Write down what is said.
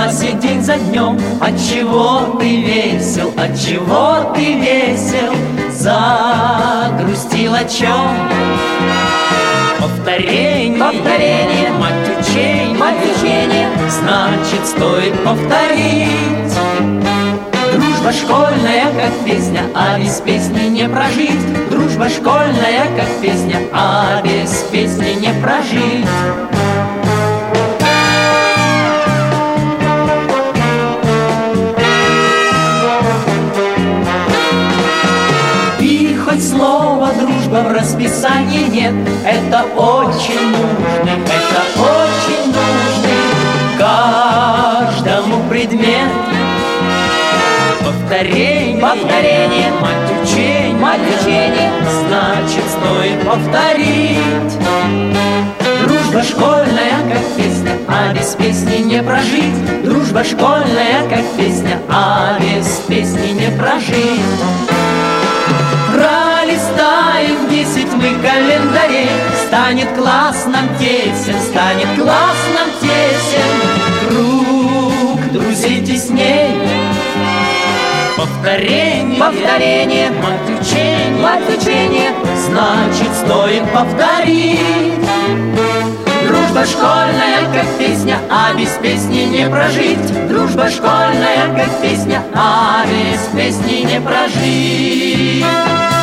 раз и день за днем. Отчего ты весел, отчего ты весел? Загрустил о чем? Повторение, повторение, мать учения, значит, стоит повторить. Дружба школьная, как песня, а без песни не прожить. Дружба школьная, как песня, а без песни не прожить. И хоть слова дружба в расписании нет, это очень нужный, это очень нужный каждому предмет. Повторение, повторение, мать учения, значит, стоит повторить. Дружба школьная, как песня, а без песни не прожить. Дружба школьная, как песня, а без песни не прожить. Пролистаем 10 мы календарей, станет класс нам тесен, станет класс нам тесен. Круг друзей тесней. Повторение, повторение, мать учения, значит, стоит повторить. Дружба школьная, как песня, а без песни не прожить. Дружба школьная, как песня, а без песни не прожить.